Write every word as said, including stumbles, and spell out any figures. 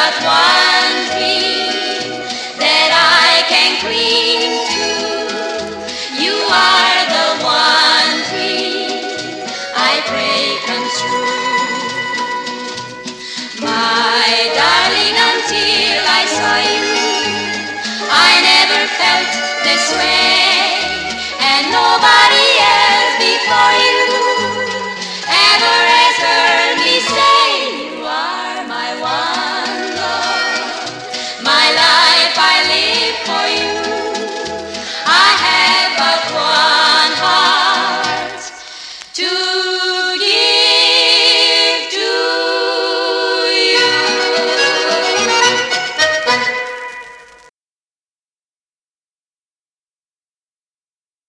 but one dream that I can cling to. You are the one dream I pray comes true. My darling, until I saw you, I never felt this way.